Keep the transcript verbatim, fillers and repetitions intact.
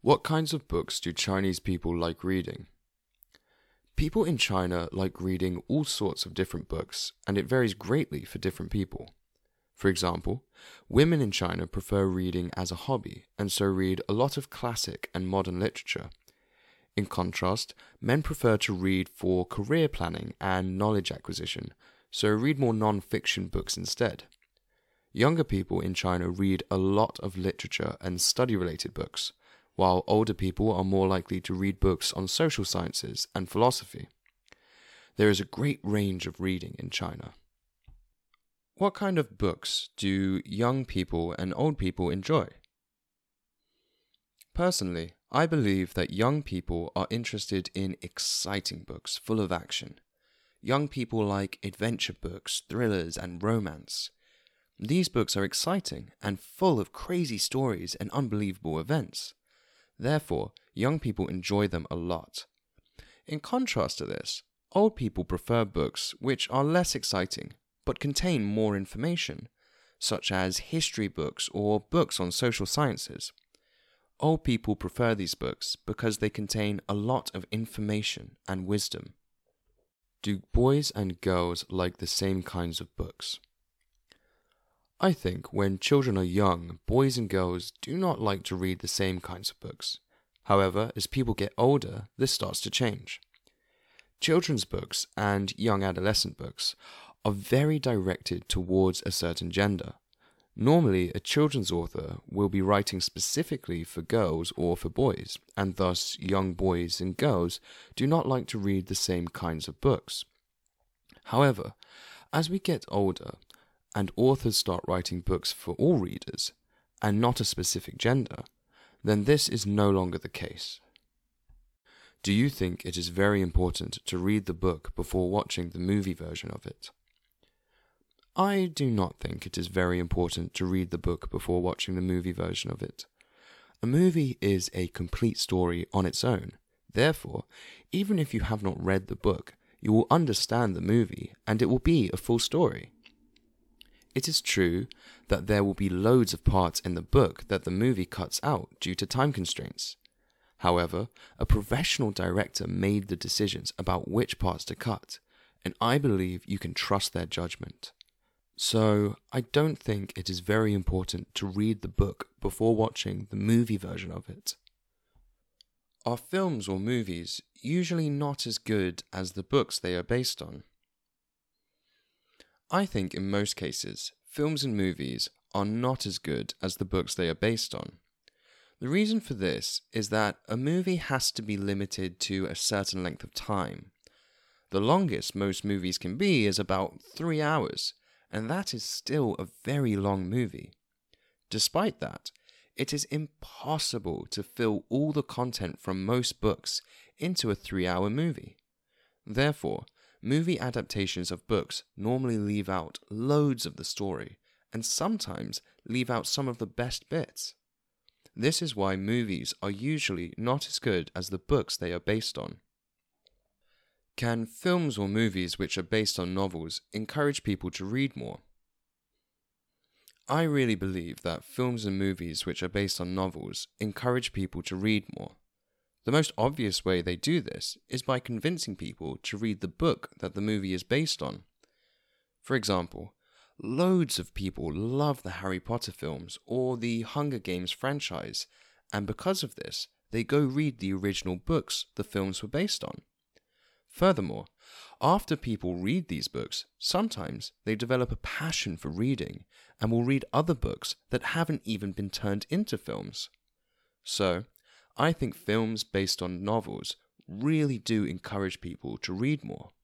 What kinds of books do Chinese people like reading? People in China like reading all sorts of different books, and it varies greatly for different people. For example, women in China prefer reading as a hobby, and so read a lot of classic and modern literature. In contrast, men prefer to read for career planning and knowledge acquisition, so read more non-fiction books instead. Younger people in China read a lot of literature and study-related books, while older people are more likely to read books on social sciences and philosophy. There is a great range of reading in China. What kind of books do young people and old people enjoy? Personally, I believe that young people are interested in exciting books full of action. Young people like adventure books, thrillers, and romance. These books are exciting and full of crazy stories and unbelievable events. Therefore, young people enjoy them a lot. In contrast to this, old people prefer books which are less exciting but contain more information, such as history books or books on social sciences. Old people prefer these books because they contain a lot of information and wisdom. Do boys and girls like the same kinds of books? I think when children are young, boys and girls do not like to read the same kinds of books. However, as people get older, this starts to change. Children's books and young adolescent books are very directed towards a certain gender. Normally, a children's author will be writing specifically for girls or for boys, and thus young boys and girls do not like to read the same kinds of books. However, as we get older, and authors start writing books for all readers, and not a specific gender, then this is no longer the case. Do you think it is very important to read the book before watching the movie version of it? I do not think it is very important to read the book before watching the movie version of it. A movie is a complete story on its own. Therefore, even if you have not read the book, you will understand the movie and it will be a full story. It is true that there will be loads of parts in the book that the movie cuts out due to time constraints. However, a professional director made the decisions about which parts to cut, and I believe you can trust their judgment. So, I don't think it is very important to read the book before watching the movie version of it. Are films or movies usually not as good as the books they are based on? I think in most cases, films and movies are not as good as the books they are based on. The reason for this is that a movie has to be limited to a certain length of time. The longest most movies can be is about three hours, and that is still a very long movie. Despite that, it is impossible to fill all the content from most books into a three-hour movie. Therefore, movie adaptations of books normally leave out loads of the story, and sometimes leave out some of the best bits. This is why movies are usually not as good as the books they are based on. Can films or movies which are based on novels encourage people to read more? I really believe that films and movies which are based on novels encourage people to read more. The most obvious way they do this is by convincing people to read the book that the movie is based on. For example, loads of people love the Harry Potter films or the Hunger Games franchise, and because of this, they go read the original books the films were based on. Furthermore, after people read these books, sometimes they develop a passion for reading and will read other books that haven't even been turned into films. So, I think films based on novels really do encourage people to read more.